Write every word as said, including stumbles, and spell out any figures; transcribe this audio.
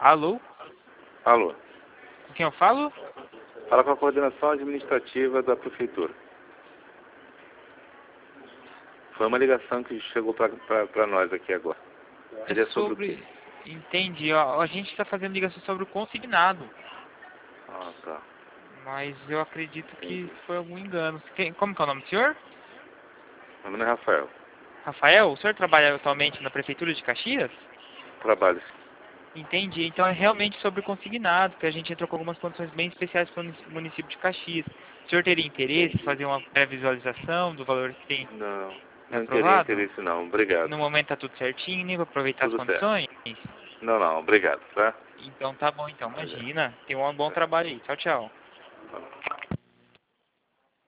Alô? Alô. Com quem eu falo? Fala com a coordenação administrativa da prefeitura. Foi uma ligação que chegou para nós aqui agora. É Ele é sobre, sobre... o quê? Entendi, ó. A gente está fazendo ligação sobre o consignado. Ah, tá. Mas eu acredito que Entendi. foi algum engano. Quem... Como que é o nome do senhor? Meu nome é Rafael. Rafael, o senhor trabalha atualmente na Prefeitura de Caxias? Trabalho. Entendi. Então é realmente sobre o consignado, que a gente entrou com algumas condições bem especiais para o município de Caxias. O senhor teria interesse em Entendi. fazer uma pré-visualização do valor que tem Não, não teria aprovado? interesse não. Obrigado. No momento tá tudo certinho, né? Vou aproveitar as Tudo certo. condições? Não, não. Obrigado, tá? Então tá bom, então. Obrigado. Imagina. Tenha um bom Tá. trabalho aí. Tchau, tchau. Tá.